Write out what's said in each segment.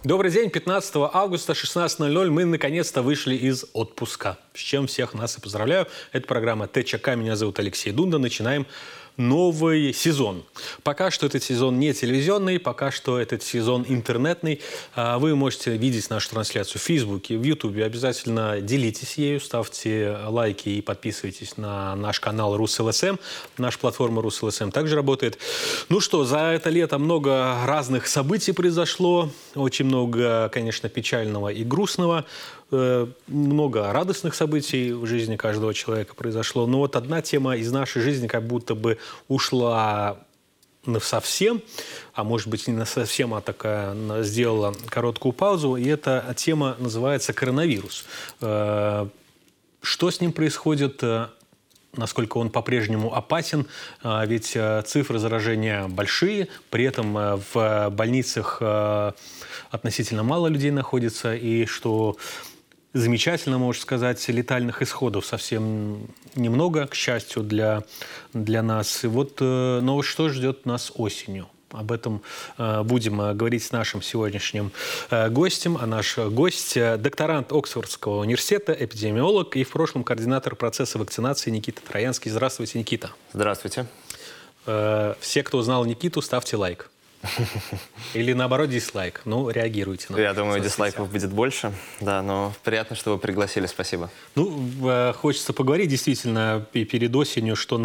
Добрый день, 15 августа, 16:00. Мы наконец-то вышли из отпуска. С чем всех нас и поздравляю. Это программа ТЧК. Меня зовут Алексей Дунда. Начинаем новый сезон. Пока что этот сезон не телевизионный, пока что этот сезон интернетный. Вы можете видеть нашу трансляцию в Фейсбуке, в Ютубе. Обязательно делитесь ею, ставьте лайки и подписывайтесь на наш канал РусЛСМ. Наша платформа РусЛСМ также работает. Ну что, за это лето много разных событий произошло. Очень много, конечно, печального и грустного. Много радостных событий в жизни каждого человека произошло. Но вот одна тема из нашей жизни как будто бы ушла совсем, а может быть не совсем, а такая сделала короткую паузу. И эта тема называется коронавирус. Что с ним происходит? Насколько он по-прежнему опасен, ведь цифры заражения большие, при этом в больницах относительно мало людей находится, и что замечательно, можно сказать, летальных исходов совсем немного, к счастью, для нас. И вот, но что ждет нас осенью? Об этом будем говорить с нашим сегодняшним гостем. А наш гость – докторант Оксфордского университета, эпидемиолог и в прошлом координатор процесса вакцинации Никита Троянский. Здравствуйте, Никита. Здравствуйте. Все, кто узнал Никиту, ставьте лайк. Или наоборот дислайк. Ну, реагируйте. Я думаю, дислайков будет больше. Да, но приятно, что вы пригласили. Спасибо. Ну, хочется поговорить действительно перед осенью, что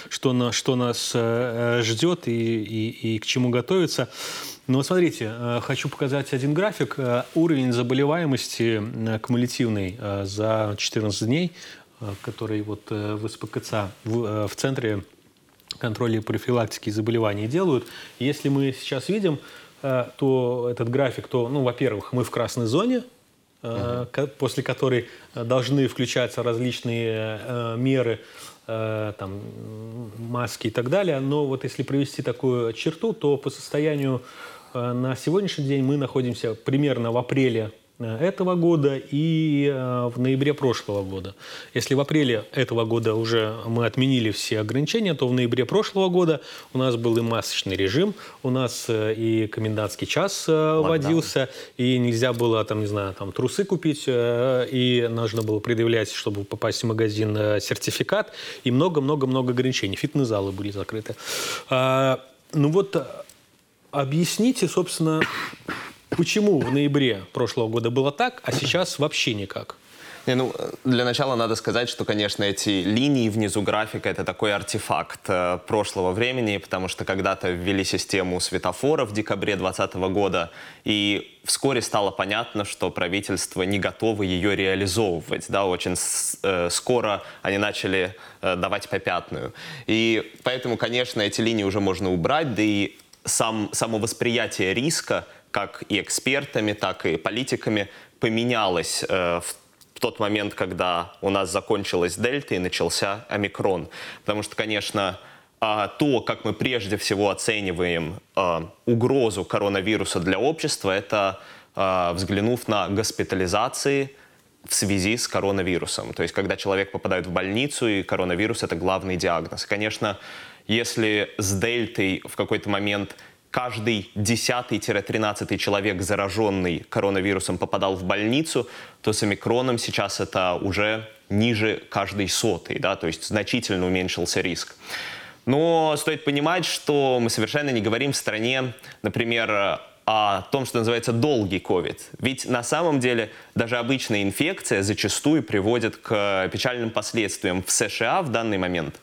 нас ждет и к чему готовиться. Но вот смотрите, хочу показать один график. Уровень заболеваемости кумулятивный за 14 дней, который вот в СПКЦ в центре контроля и профилактики заболеваний делают. Если мы сейчас видим, то этот график, то, ну, во-первых, мы в красной зоне, после которой должны включаться различные меры, там, маски и так далее. Но вот если провести такую черту, то по состоянию на сегодняшний день мы находимся примерно в апреле этого года и в ноябре прошлого года. Если в апреле этого года уже мы отменили все ограничения, то в ноябре прошлого года у нас был и масочный режим, у нас и комендантский час вводился, и нельзя было, там, не знаю, там, трусы купить, и нужно было предъявлять, чтобы попасть в магазин, сертификат, и много-много-много ограничений. Фитнес-залы были закрыты. Ну вот, объясните, собственно, почему в ноябре прошлого года было так, а сейчас вообще никак? Для начала надо сказать, что, конечно, эти линии внизу графика – это такой артефакт прошлого времени, потому что когда-то ввели систему светофоров в декабре 2020 года, и вскоре стало понятно, что правительство не готово ее реализовывать. Да, очень скоро они начали давать попятную. И поэтому, конечно, эти линии уже можно убрать, да и само восприятие риска как и экспертами, так и политиками поменялось в тот момент, когда у нас закончилась дельта и начался омикрон. Потому что, конечно, то, как мы прежде всего оцениваем угрозу коронавируса для общества, это взглянув на госпитализации в связи с коронавирусом. То есть, когда человек попадает в больницу, и коронавирус – это главный диагноз. Конечно, если с дельтой в какой-то момент каждый 10-13 человек, зараженный коронавирусом, попадал в больницу, то с омикроном сейчас это уже ниже каждой 100-й, да, то есть значительно уменьшился риск. Но стоит понимать, что мы совершенно не говорим в стране, например, о том, что называется долгий ковид. Ведь на самом деле даже обычная инфекция зачастую приводит к печальным последствиям. В США в данный момент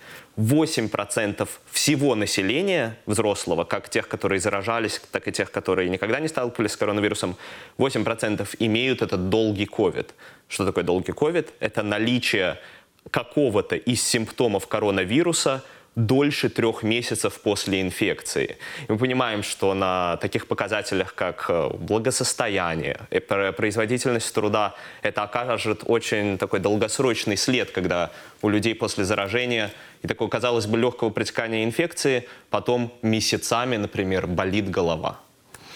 8% всего населения взрослого, как тех, которые заражались, так и тех, которые никогда не сталкивались с коронавирусом, 8% имеют этот долгий ковид. Что такое долгий ковид? Это наличие какого-то из симптомов коронавируса дольше 3 месяцев после инфекции. И мы понимаем, что на таких показателях, как благосостояние, производительность труда, это окажет очень такой долгосрочный след, когда у людей после заражения и такого, казалось бы, легкого протекания инфекции потом месяцами, например, болит голова.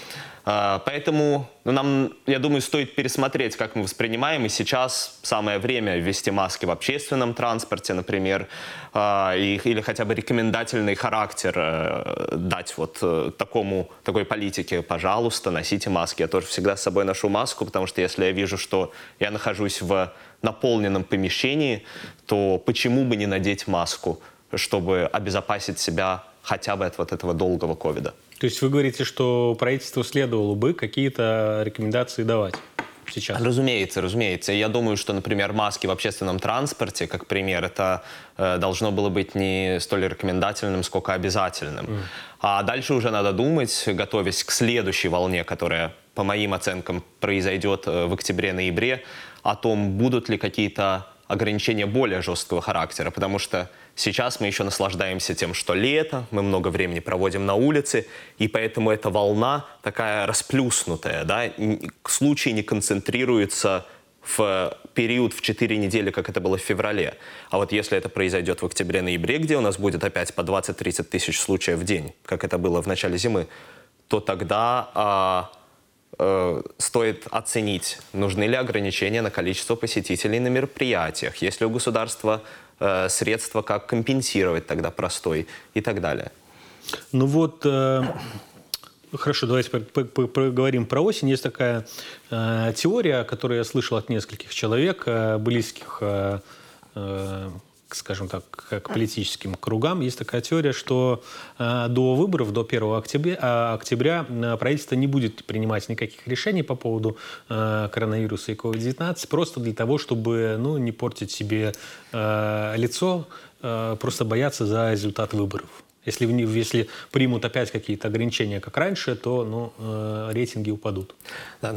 Поэтому нам, я думаю, стоит пересмотреть, как мы воспринимаем. И сейчас самое время ввести маски в общественном транспорте, например, или хотя бы рекомендательный характер дать такой политике. Пожалуйста, носите маски. Я тоже всегда с собой ношу маску, потому что если я вижу, что я нахожусь в наполненном помещении, то почему бы не надеть маску, чтобы обезопасить себя хотя бы от этого долгого ковида? То есть вы говорите, что правительству следовало бы какие-то рекомендации давать сейчас? Разумеется. Я думаю, что, например, маски в общественном транспорте, как пример, это должно было быть не столь рекомендательным, сколько обязательным. А дальше уже надо думать, готовясь к следующей волне, которая, по моим оценкам, произойдет в октябре-ноябре, о том, будут ли какие-то ограничения более жесткого характера, потому что сейчас мы еще наслаждаемся тем, что лето, мы много времени проводим на улице, и поэтому эта волна такая расплюснутая, да, случаи не концентрируются в период в 4 недели, как это было в феврале. А вот если это произойдет в октябре-ноябре, где у нас будет опять по 20-30 тысяч случаев в день, как это было в начале зимы, то тогда стоит оценить, нужны ли ограничения на количество посетителей на мероприятиях, есть ли у государства средства, как компенсировать тогда простой и так далее. Ну вот, хорошо, давайте поговорим про осень. Есть такая теория, которую я слышал от нескольких человек, близких, скажем так, к политическим кругам. Есть такая теория, что до выборов, до 1 октября правительство не будет принимать никаких решений по поводу коронавируса и COVID-19, просто для того, чтобы не портить себе лицо, просто бояться за результат выборов. Если примут опять какие-то ограничения, как раньше, то рейтинги упадут. Да,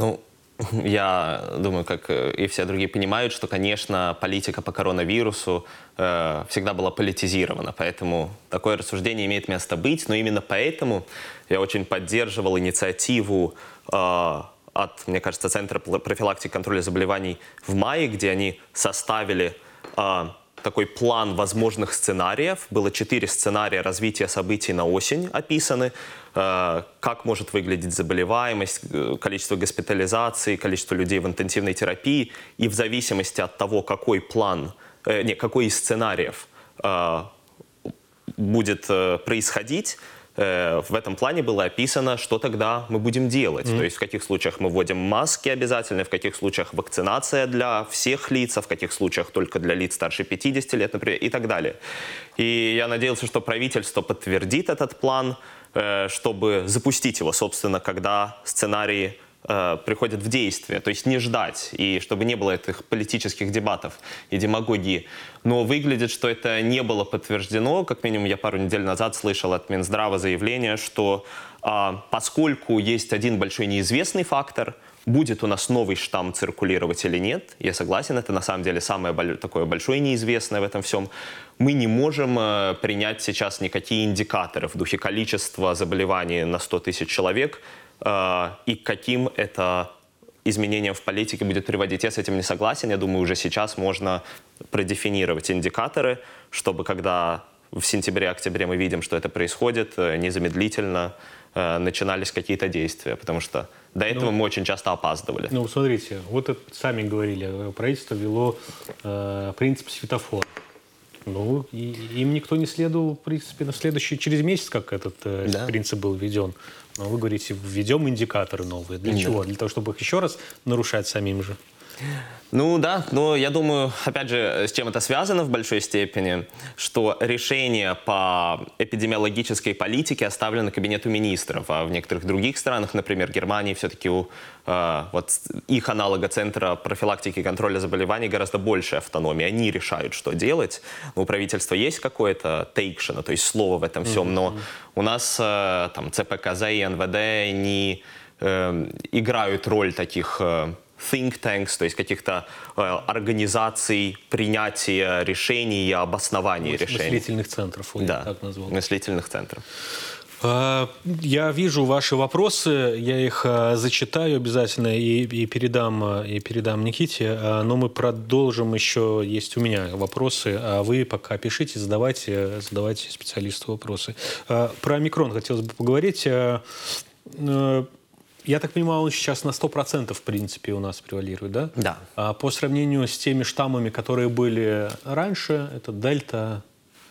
я думаю, как и все другие понимают, что, конечно, политика по коронавирусу всегда была политизирована, поэтому такое рассуждение имеет место быть, но именно поэтому я очень поддерживал инициативу от, мне кажется, Центра профилактики и контроля заболеваний в мае, где они составили такой план возможных сценариев. Было 4 сценария развития событий на осень описаны. Как может выглядеть заболеваемость, количество госпитализаций, количество людей в интенсивной терапии. И в зависимости от того, какой из сценариев будет происходить, в этом плане было описано, что тогда мы будем делать. То есть в каких случаях мы вводим маски обязательно, в каких случаях вакцинация для всех лиц, а в каких случаях только для лиц старше 50 лет, например, и так далее. И я надеялся, что правительство подтвердит этот план, чтобы запустить его, собственно, когда сценарии приходят в действие, то есть не ждать, и чтобы не было этих политических дебатов и демагогии. Но выглядит, что это не было подтверждено. Как минимум, я пару недель назад слышал от Минздрава заявление, что поскольку есть один большой неизвестный фактор, будет у нас новый штамм циркулировать или нет, я согласен, это на самом деле самое такое большое неизвестное в этом всем, мы не можем принять сейчас никакие индикаторы в духе количества заболеваний на 100 тысяч человек, и к каким это изменениям в политике будет приводить. Я с этим не согласен. Я думаю, уже сейчас можно продефинировать индикаторы, чтобы когда в сентябре-октябре мы видим, что это происходит, незамедлительно начинались какие-то действия, потому что до этого мы очень часто опаздывали. Смотрите, вот это сами говорили, правительство ввело принцип светофора. Им никто не следовал, в принципе, через месяц, как этот принцип был введен. Но вы говорите, введем индикаторы новые. Для чего? Для того, чтобы их еще раз нарушать самим же? Да, но я думаю, опять же, с чем это связано в большой степени, что решение по эпидемиологической политике оставлено Кабинету министров, а в некоторых других странах, например, Германии, все-таки их аналога Центра профилактики и контроля заболеваний гораздо больше автономии. Они решают, что делать. У правительства есть какое-то тейкшено, то есть слово в этом всем, но у нас ЦПКЗ и НВД не играют роль таких think tanks, то есть каких-то организаций принятия решений и обоснования решений. Мыслительных центров, так назвал. Мыслительных центров. Я вижу ваши вопросы, я их зачитаю обязательно и передам Никите, но мы продолжим еще, есть у меня вопросы, а вы пока пишите, задавайте специалисту вопросы. Про омикрон хотелось бы поговорить. Я так понимаю, он сейчас на 100% в принципе у нас превалирует, да? Да. А по сравнению с теми штаммами, которые были раньше, это дельта...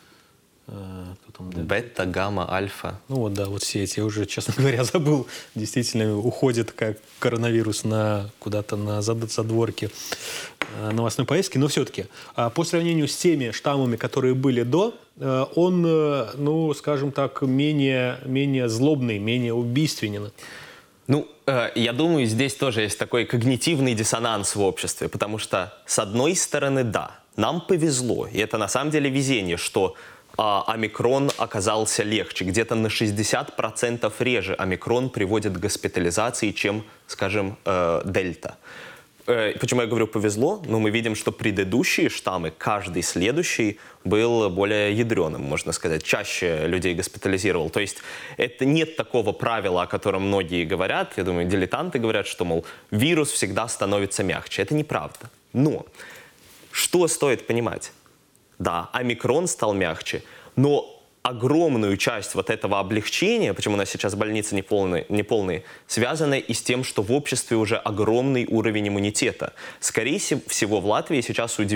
Кто там, дельта? Бета, гамма, альфа. Ну вот, да, вот все эти, я уже, честно говоря, забыл. Действительно, уходит как коронавирус куда-то на задворки новостной повестки. Но все-таки, по сравнению с теми штаммами, которые были до, он, ну, скажем так, менее злобный, менее убийственен. Ну, я думаю, здесь тоже есть такой когнитивный диссонанс в обществе, потому что, с одной стороны, да, нам повезло, и это на самом деле везение, что омикрон оказался легче. Где-то на 60% реже омикрон приводит к госпитализации, чем, скажем, дельта. Почему я говорю повезло? Ну, мы видим, что предыдущие штаммы, каждый следующий, был более ядреным, можно сказать, чаще людей госпитализировал. То есть это нет такого правила, о котором многие говорят. Я думаю, дилетанты говорят, что, мол, вирус всегда становится мягче. Это неправда. Но что стоит понимать? Да, омикрон стал мягче, но огромную часть вот этого облегчения, почему у нас сейчас больницы неполные, связано и с тем, что в обществе уже огромный уровень иммунитета. Скорее всего, в Латвии сейчас у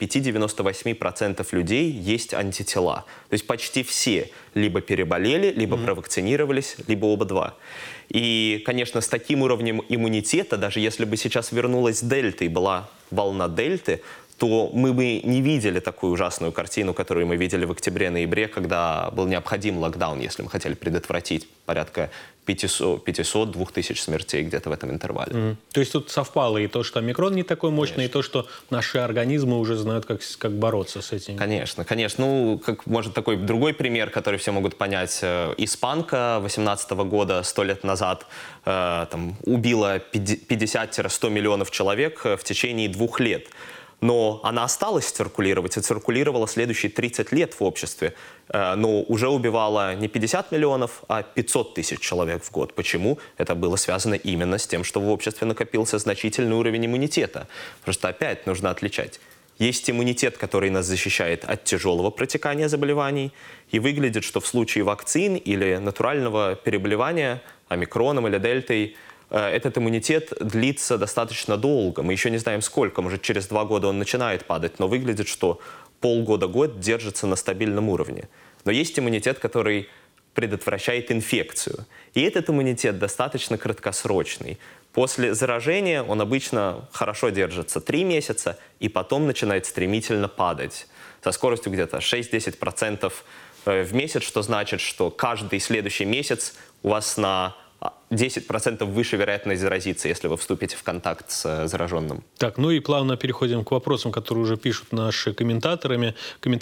95-98% людей есть антитела. То есть почти все либо переболели, либо провакцинировались, либо оба два. И, конечно, с таким уровнем иммунитета, даже если бы сейчас вернулась дельта и была волна дельты, то мы бы не видели такую ужасную картину, которую мы видели в октябре-ноябре, когда был необходим локдаун, если мы хотели предотвратить порядка 500-2000 смертей где-то в этом интервале. То есть тут совпало и то, что омикрон не такой мощный, конечно, и то, что наши организмы уже знают, как бороться с этим. Конечно, конечно. Ну, как, может, такой другой пример, который все могут понять. Испанка 18 года, 100 лет назад, убила 50-100 миллионов человек в течение 2 лет. Но она осталась циркулировать и циркулировала следующие 30 лет в обществе. Но уже убивала не 50 миллионов, а 500 тысяч человек в год. Почему? Это было связано именно с тем, что в обществе накопился значительный уровень иммунитета. Просто опять нужно отличать. Есть иммунитет, который нас защищает от тяжелого протекания заболеваний. И выглядит, что в случае вакцин или натурального переболевания омикроном или дельтой, этот иммунитет длится достаточно долго. Мы еще не знаем сколько, может через 2 года он начинает падать, но выглядит, что полгода-год держится на стабильном уровне. Но есть иммунитет, который предотвращает инфекцию. И этот иммунитет достаточно краткосрочный. После заражения он обычно хорошо держится 3 месяца и потом начинает стремительно падать со скоростью где-то 6-10% в месяц, что значит, что каждый следующий месяц у вас на 10% выше вероятность заразиться, если вы вступите в контакт с зараженным. Так, ну и плавно переходим к вопросам, которые уже пишут наши комментаторы.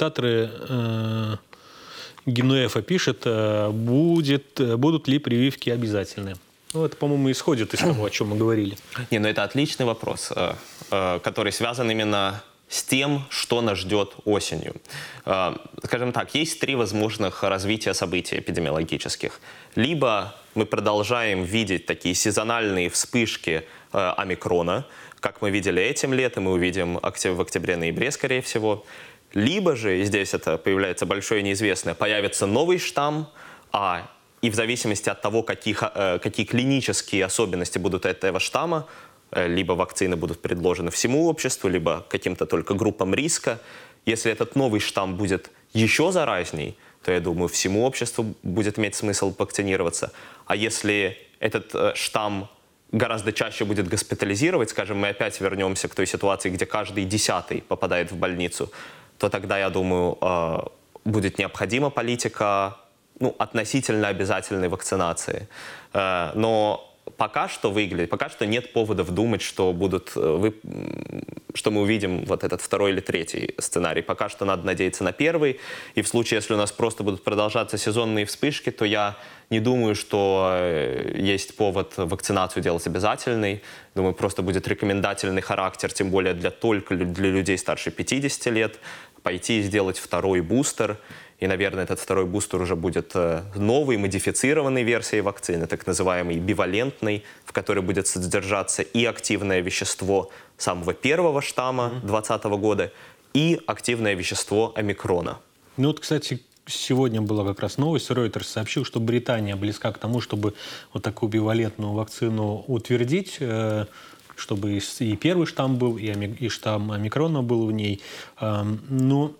Генуэфа пишет, будут ли прививки обязательны? Ну, это, по-моему, исходит из того, о чем мы говорили. Не, ну это отличный вопрос, который связан именно с тем, что нас ждет осенью. Скажем так, есть 3 возможных развития событий эпидемиологических. Либо мы продолжаем видеть такие сезональные вспышки омикрона, как мы видели этим летом, мы увидим в октябре-ноябре, скорее всего. Либо же, и здесь это появляется большое неизвестное, появится новый штамм, и в зависимости от того, какие клинические особенности будут этого штамма, либо вакцины будут предложены всему обществу, либо каким-то только группам риска. Если этот новый штамм будет еще заразней, то, я думаю, всему обществу будет иметь смысл вакцинироваться. А если этот штамм гораздо чаще будет госпитализировать, скажем, мы опять вернемся к той ситуации, где каждый 10-й попадает в больницу, то тогда, я думаю, будет необходима политика относительно обязательной вакцинации. Но пока что нет поводов думать, что мы увидим вот этот 2-й или 3-й сценарий. Пока что надо надеяться на 1-й. И в случае, если у нас просто будут продолжаться сезонные вспышки, то я не думаю, что есть повод вакцинацию делать обязательной. Думаю, просто будет рекомендательный характер, тем более только для людей старше 50 лет, пойти и сделать 2-й бустер. И, наверное, этот 2-й бустер уже будет новой, модифицированной версией вакцины, так называемой бивалентной, в которой будет содержаться и активное вещество самого 1-го штамма 2020 года, и активное вещество омикрона. Ну вот, кстати, сегодня была как раз новость, Reuters сообщил, что Британия близка к тому, чтобы вот такую бивалентную вакцину утвердить, чтобы и первый штамм был, и штамм омикрона был в ней. Но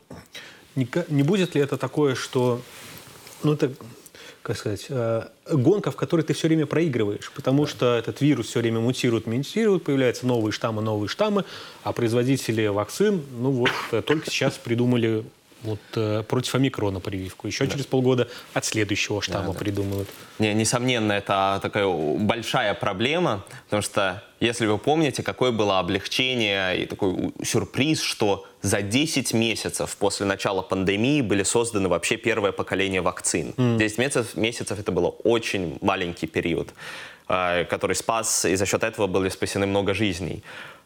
не будет ли это такое, что... Ну, это, как сказать, гонка, в которой ты все время проигрываешь, потому что этот вирус все время мутирует, появляются новые штаммы, а производители вакцин, ну вот, только сейчас придумали вот, против омикрона прививку. Еще через полгода от следующего штамма придумают. Несомненно, это такая большая проблема, потому что, если вы помните, какое было облегчение и такой сюрприз, что за 10 месяцев после начала пандемии были созданы вообще первое поколение вакцин. 10 месяцев это был очень маленький период, который спас, и за счет этого были спасены много жизней.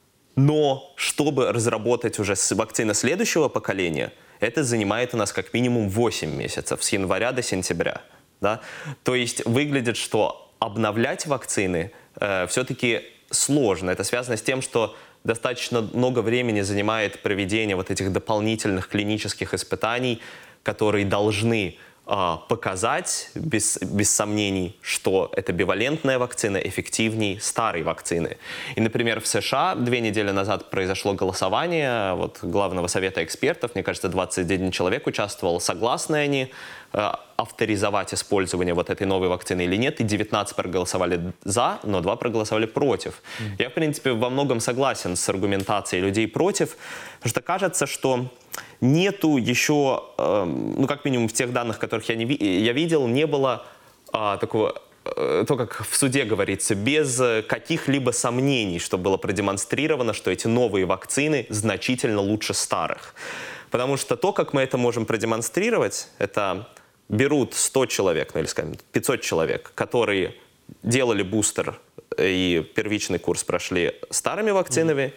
Но чтобы разработать уже вакцины следующего поколения, это занимает у нас как минимум 8 месяцев, с января до сентября. Да? То есть выглядит, что обновлять вакцины все-таки сложно. Это связано с тем, что достаточно много времени занимает проведение вот этих дополнительных клинических испытаний, которые должны показать без сомнений, что эта бивалентная вакцина эффективнее старой вакцины. И, например, в США 2 недели назад произошло голосование вот, Главного совета экспертов, мне кажется, 21 человек участвовал, согласны они авторизовать использование вот этой новой вакцины или нет, и 19 проголосовали за, но 2 проголосовали против. Я, в принципе, во многом согласен с аргументацией людей против, потому что кажется, что нету еще, ну, как минимум в тех данных, которых я видел, не было такого, то, как в суде говорится, без каких-либо сомнений, что было продемонстрировано, что эти новые вакцины значительно лучше старых. Потому что то, как мы это можем продемонстрировать, это берут 100 человек, ну или, скажем, 500 человек, которые делали бустер и первичный курс прошли старыми вакцинами,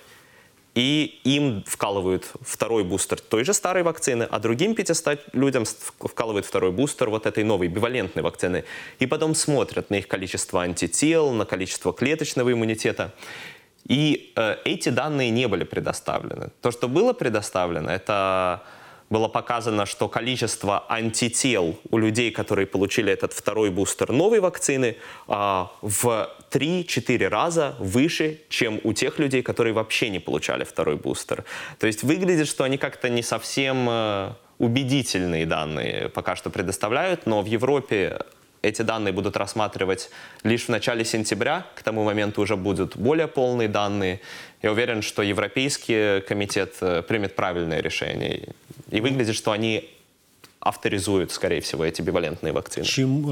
и им вкалывают второй бустер той же старой вакцины, а другим 500 людям вкалывают второй бустер вот этой новой бивалентной вакцины. И потом смотрят на их количество антител, на количество клеточного иммунитета. И эти данные не были предоставлены. То, что было предоставлено, это было показано, что количество антител у людей, которые получили этот второй бустер новой вакцины, в 3-4 раза выше, чем у тех людей, которые вообще не получали второй бустер. То есть выглядит, что они как-то не совсем убедительные данные пока что предоставляют, но в Европе эти данные будут рассматривать лишь в начале сентября. К тому моменту уже будут более полные данные. Я уверен, что Европейский комитет примет правильное решение. И выглядит, что они авторизуют, скорее всего, эти бивалентные вакцины.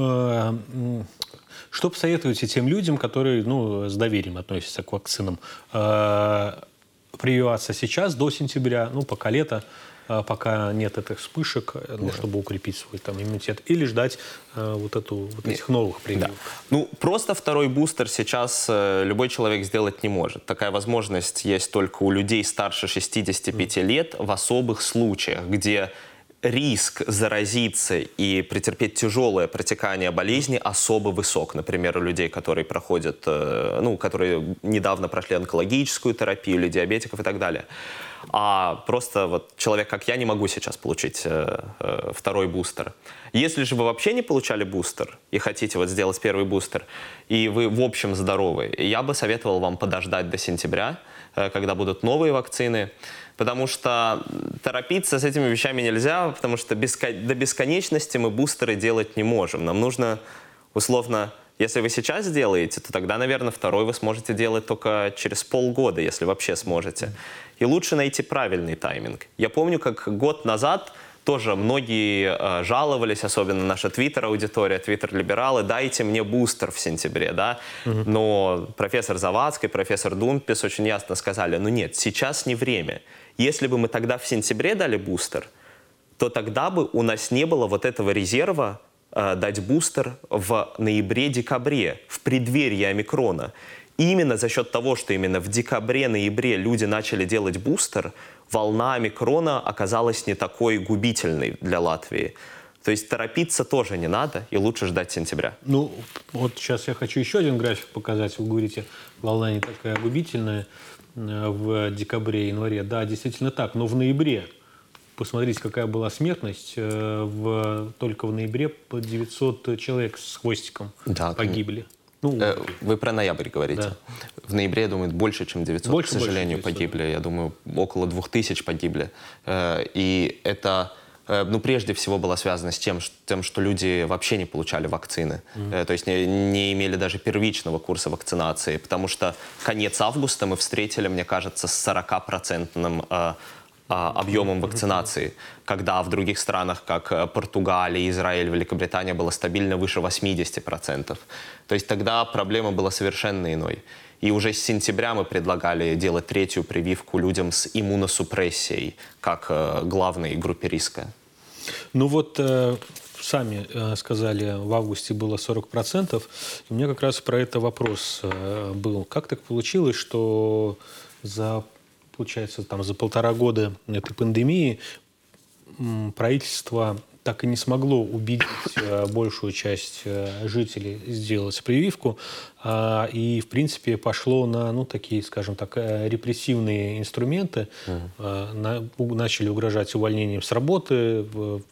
Что посоветуете тем людям, которые с доверием относятся к вакцинам? Прививаться сейчас, до сентября, пока лето, пока нет этих вспышек, чтобы укрепить свой иммунитет, или ждать этих новых прививок? Да. Просто второй бустер сейчас любой человек сделать не может. Такая возможность есть только у людей старше 65 лет в особых случаях, где риск заразиться и претерпеть тяжелое протекание болезни особо высок. Например, у людей, которые проходят, которые недавно прошли онкологическую терапию, или диабетиков и так далее. А просто человек, как я, не могу сейчас получить второй бустер. Если же вы вообще не получали бустер и хотите сделать первый бустер, и вы в общем здоровы, я бы советовал вам подождать до сентября, когда будут новые вакцины, потому что торопиться с этими вещами нельзя, потому что до бесконечности мы бустеры делать не можем. Нам нужно, условно, если вы сейчас делаете, то тогда, наверное, второй вы сможете делать только через полгода, если вообще сможете. И лучше найти правильный тайминг. Я помню, как год назад тоже многие жаловались, особенно наша твиттер-аудитория, твиттер-либералы, дайте мне бустер в сентябре, да? Но профессор Завадский, профессор Думпис очень ясно сказали, нет, сейчас не время. Если бы мы тогда в сентябре дали бустер, то тогда бы у нас не было этого резерва дать бустер в ноябре-декабре, в преддверии омикрона. И именно за счет того, что именно в декабре-ноябре люди начали делать бустер, волна омикрона оказалась не такой губительной для Латвии. То есть торопиться тоже не надо, и лучше ждать сентября. Сейчас я хочу еще один график показать. Вы говорите, волна не такая губительная в декабре-январе. Да, действительно так, но в ноябре посмотрите, какая была смертность. Только в ноябре по 900 человек с хвостиком погибли. Вы про ноябрь говорите. Да. В ноябре, я думаю, больше, чем 900, к сожалению, погибли. Я думаю, около 2000 погибли. И это, прежде всего, было связано с тем, что люди вообще не получали вакцины. То есть не имели даже первичного курса вакцинации. Потому что конец августа мы встретили, мне кажется, с 40% объемом вакцинации, когда в других странах, как Португалия, Израиль, Великобритания, было стабильно выше 80%. То есть тогда проблема была совершенно иной. И уже с сентября мы предлагали делать 3-ю прививку людям с иммуносупрессией, как главной группе риска. Сами сказали, в августе было 40%. У меня как раз про это вопрос был. Как так получилось, что за 1,5 года этой пандемии правительство так и не смогло убедить большую часть жителей сделать прививку, и, в принципе, пошло на, такие, скажем так, репрессивные инструменты, начали угрожать увольнением с работы,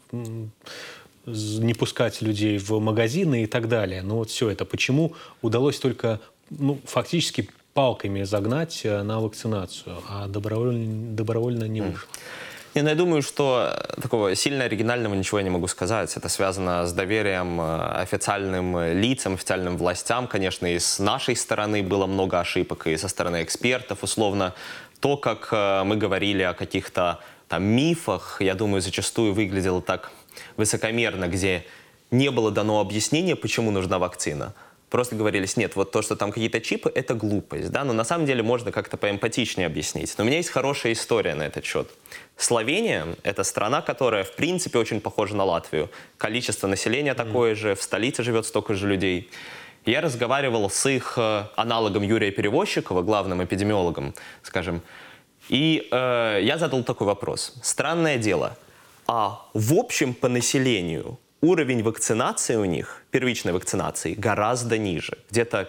не пускать людей в магазины и так далее. Все это. Почему удалось только, фактически, палками загнать на вакцинацию, а добровольно не вышло? Я думаю, что такого сильно оригинального ничего я не могу сказать. Это связано с доверием официальным лицам, официальным властям. Конечно, и с нашей стороны было много ошибок, и со стороны экспертов. Условно, то, как мы говорили о каких-то мифах, я думаю, зачастую выглядело так высокомерно, где не было дано объяснения, почему нужна вакцина. Просто говорились, нет, вот то, что там какие-то чипы, это глупость, да, но на самом деле можно как-то поэмпатичнее объяснить. Но у меня есть хорошая история на этот счет. Словения — это страна, которая, в принципе, очень похожа на Латвию. Количество населения такое же, в столице живет столько же людей. Я разговаривал с их аналогом Юрия Перевозчикова, главным эпидемиологом, скажем, и я задал такой вопрос. Странное дело, а в общем по населению уровень вакцинации у них, первичной вакцинации, гораздо ниже. Где-то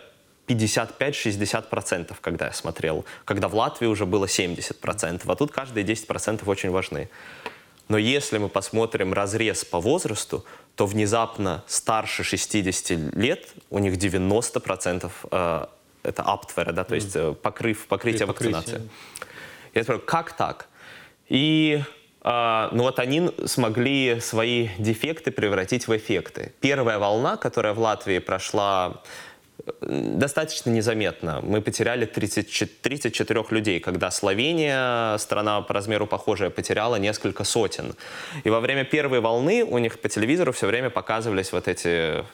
55-60%, когда я смотрел. Когда в Латвии уже было 70%. А тут каждые 10% очень важны. Но если мы посмотрим разрез по возрасту, то внезапно старше 60 лет у них 90% это аптвера, да, то есть покрытие вакцинации. Я спрашиваю, как так? И они смогли свои дефекты превратить в эффекты. Первая волна, которая в Латвии прошла достаточно незаметно. Мы потеряли 34 людей, когда Словения, страна по размеру похожая, потеряла несколько сотен. И во время первой волны у них по телевизору все время показывались вот эти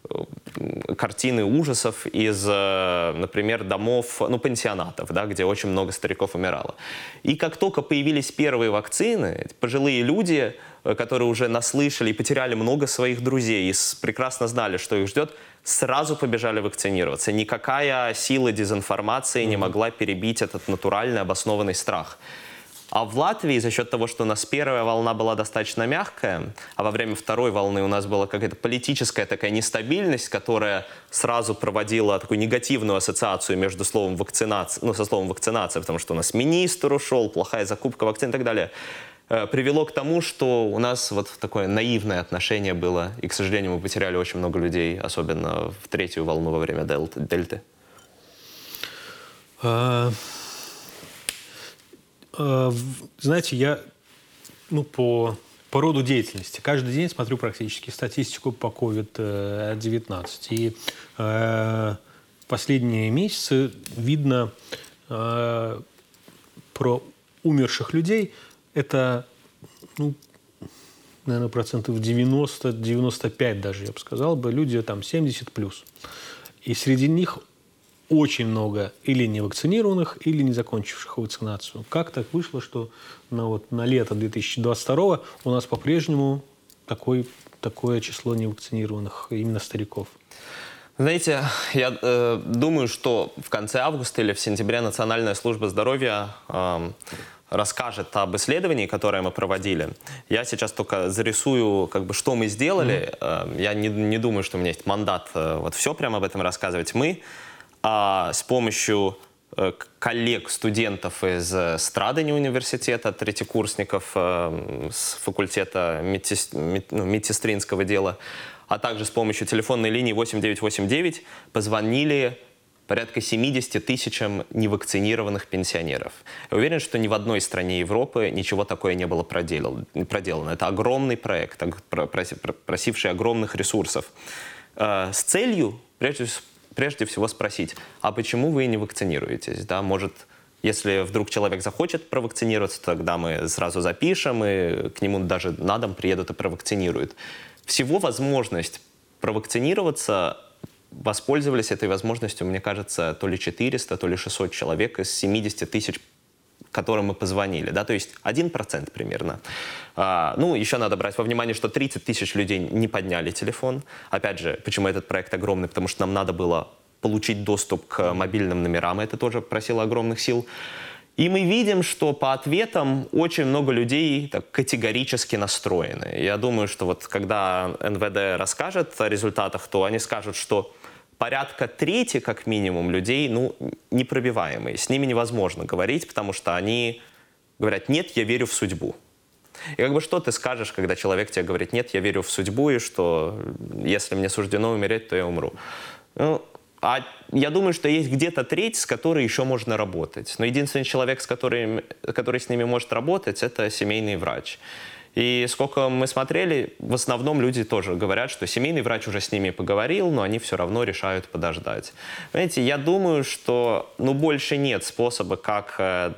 картины ужасов из, например, домов, пансионатов, да, где очень много стариков умирало. И как только появились первые вакцины, пожилые люди, которые уже наслышали и потеряли много своих друзей и прекрасно знали, что их ждет, сразу побежали вакцинироваться. Никакая сила дезинформации не могла перебить этот натуральный обоснованный страх. А в Латвии за счет того, что у нас первая волна была достаточно мягкая, а во время второй волны у нас была какая-то политическая такая нестабильность, которая сразу проводила такую негативную ассоциацию между словом вакцинация, со словом вакцинация, потому что у нас министр ушел, плохая закупка вакцин и так далее, привело к тому, что у нас вот такое наивное отношение было, и, к сожалению, мы потеряли очень много людей, особенно в 3-ю волну во время дельты. Знаете, я по роду деятельности каждый день смотрю практически статистику по COVID-19. И последние месяцы видно про умерших людей. Это, наверное, процентов 90-95 даже, я бы сказал, люди там 70+. И среди них очень много или невакцинированных, или не закончивших вакцинацию. Как так вышло, что на лето 2022 у нас по-прежнему такое число невакцинированных, именно стариков? Знаете, я думаю, что в конце августа или в сентябре Национальная служба здоровья расскажет об исследовании, которое мы проводили. Я сейчас только зарисую, что мы сделали. Я не думаю, что у меня есть мандат все прямо об этом рассказывать. Мы с помощью коллег, студентов из Страдани университета, третьекурсников с факультета медсестринского дела, а также с помощью телефонной линии 8989 позвонили порядка 70 тысячам невакцинированных пенсионеров. Я уверен, что ни в одной стране Европы ничего такое не было проделано. Это огромный проект, просивший огромных ресурсов. С целью, прежде всего, спросить, а почему вы не вакцинируетесь? Да, может, если вдруг человек захочет провакцинироваться, тогда мы сразу запишем, и к нему даже на дом приедут и провакцинируют. Всего возможность провакцинироваться воспользовались этой возможностью, мне кажется, то ли 400, то ли 600 человек из 70 тысяч, которым мы позвонили, да, то есть 1% примерно. Ну, еще надо брать во внимание, что 30 тысяч людей не подняли телефон. Опять же, почему этот проект огромный? Потому что нам надо было получить доступ к мобильным номерам, и это тоже просило огромных сил. И мы видим, что по ответам очень много людей так категорически настроены. Я думаю, что вот когда НВД расскажет о результатах, то они скажут, что порядка трети, как минимум, людей, ну, непробиваемые. С ними невозможно говорить, потому что они говорят: «Нет, я верю в судьбу». И как бы что ты скажешь, когда человек тебе говорит: «Нет, я верю в судьбу, и что если мне суждено умереть, то я умру». Ну, а я думаю, что есть где-то треть, с которой еще можно работать. Но единственный человек, который с ними может работать, это семейный врач. И сколько мы смотрели, в основном люди тоже говорят, что семейный врач уже с ними поговорил, но они все равно решают подождать. Знаете, я думаю, что больше нет способа, как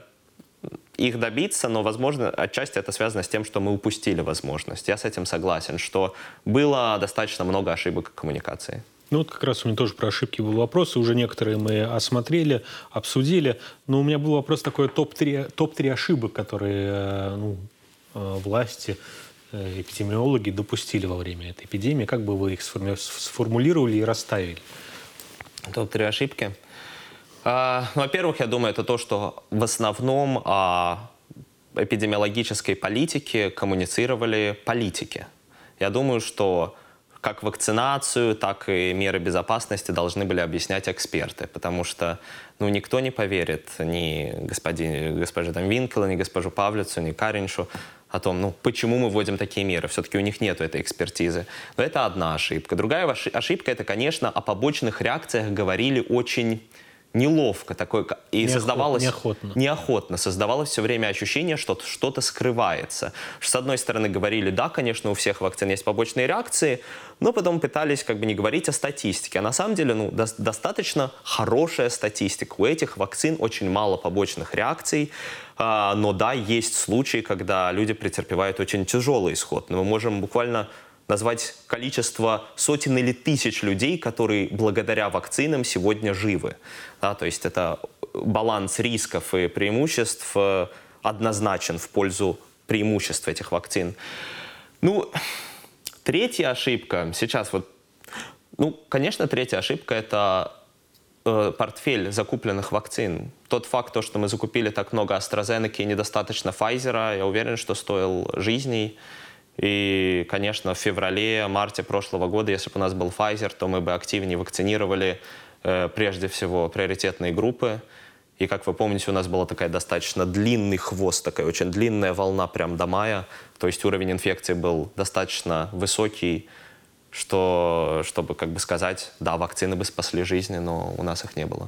их добиться, но, возможно, отчасти это связано с тем, что мы упустили возможность. Я с этим согласен, что было достаточно много ошибок в коммуникации. Ну вот как раз у меня тоже про ошибки был вопрос, и уже некоторые мы осмотрели, обсудили. Но у меня был вопрос такой: топ-3 ошибок, которые власти, эпидемиологи допустили во время этой эпидемии. Как бы вы их сформулировали и расставили? Топ-3 ошибки? Во-первых, я думаю, это то, что в основном о эпидемиологической политике коммуницировали политики. Я думаю, что как вакцинацию, так и меры безопасности должны были объяснять эксперты, потому что никто не поверит ни госпоже Винкелу, ни госпожу Павлицу, ни Кариншу о том, почему мы вводим такие меры. Все-таки у них нет этой экспертизы. Но это одна ошибка. Другая ошибка — это, конечно, о побочных реакциях говорили очень неловко, и создавалось неохотно. Создавалось все время ощущение, что что-то скрывается. С одной стороны говорили: да, конечно, у всех вакцин есть побочные реакции, но потом пытались не говорить о статистике. А на самом деле достаточно хорошая статистика. У этих вакцин очень мало побочных реакций, но да, есть случаи, когда люди претерпевают очень тяжелый исход. Но мы можем буквально назвать количество сотен или тысяч людей, которые благодаря вакцинам сегодня живы. Да, то есть это баланс рисков и преимуществ однозначен в пользу преимуществ этих вакцин. Третья ошибка сейчас конечно, третья ошибка — это портфель закупленных вакцин. Тот факт, что мы закупили так много AstraZeneca и недостаточно Pfizer, я уверен, что стоил жизней. И, конечно, в феврале-марте прошлого года, если бы у нас был Pfizer, то мы бы активнее вакцинировали прежде всего приоритетные группы. И, как вы помните, у нас был такой достаточно длинный хвост, такая очень длинная волна прям до мая. То есть уровень инфекции был достаточно высокий, чтобы сказать: да, вакцины бы спасли жизни, но у нас их не было.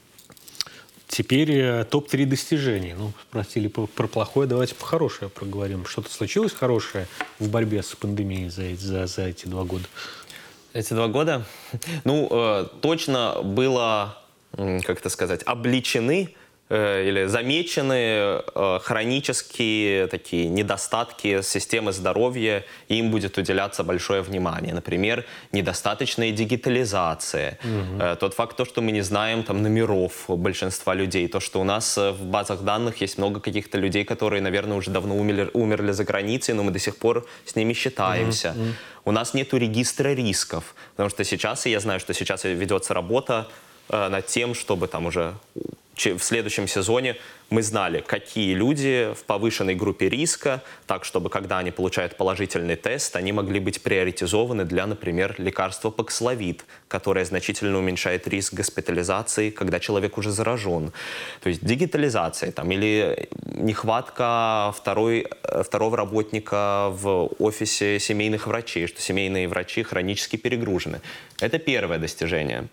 Теперь топ-3 достижений. Спросили про плохое, давайте по хорошее проговорим. Что-то случилось хорошее в борьбе с пандемией за эти 2 года? Эти 2 года? Точно было, обличены или замечены хронические такие недостатки системы здоровья, и им будет уделяться большое внимание. Например, недостаточная дигитализация. Тот факт, что мы не знаем номеров большинства людей. То, что у нас в базах данных есть много каких-то людей, которые, наверное, уже давно умерли за границей, но мы до сих пор с ними считаемся. У нас нет регистра рисков. Потому что сейчас, и я знаю, что сейчас ведется работа над тем, чтобы уже в следующем сезоне мы знали, какие люди в повышенной группе риска, так, чтобы когда они получают положительный тест, они могли быть приоритизованы для, например, лекарства Паксловид, которое значительно уменьшает риск госпитализации, когда человек уже заражен. То есть дигитализация там, или нехватка второго работника в офисе семейных врачей, что семейные врачи хронически перегружены. Это первое достижение.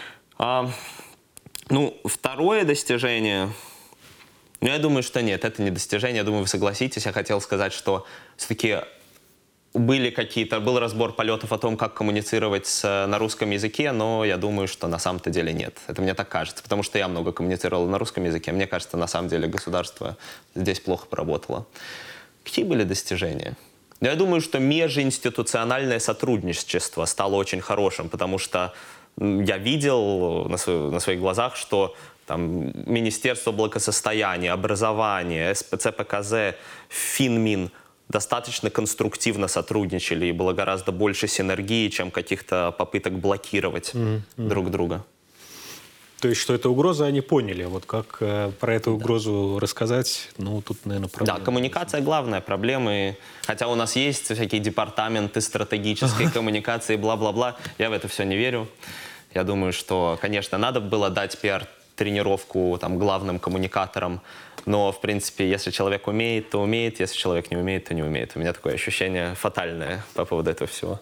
Второе достижение, я думаю, что нет, это не достижение, я думаю, вы согласитесь. Я хотел сказать, что все-таки был разбор полетов о том, как коммуницировать на русском языке, но я думаю, что на самом-то деле нет. Это мне так кажется, потому что я много коммуницировал на русском языке. Мне кажется, на самом деле государство здесь плохо поработало. Какие были достижения? Я думаю, что межинституциональное сотрудничество стало очень хорошим, потому что я видел на своих глазах, что там Министерство благосостояния, образования, СПЦ ПКЗ, Финмин достаточно конструктивно сотрудничали, и было гораздо больше синергии, чем каких-то попыток блокировать друг друга. То есть, что это угроза, они поняли. Вот как про эту угрозу рассказать, тут, наверное, проблема. Да, коммуникация — главная проблема. Хотя у нас есть всякие департаменты стратегической коммуникации, бла-бла-бла. Я в это все не верю. Я думаю, что, конечно, надо было дать пиар-тренировку главным коммуникаторам, но, в принципе, если человек умеет, то умеет, если человек не умеет, то не умеет. У меня такое ощущение фатальное по поводу этого всего.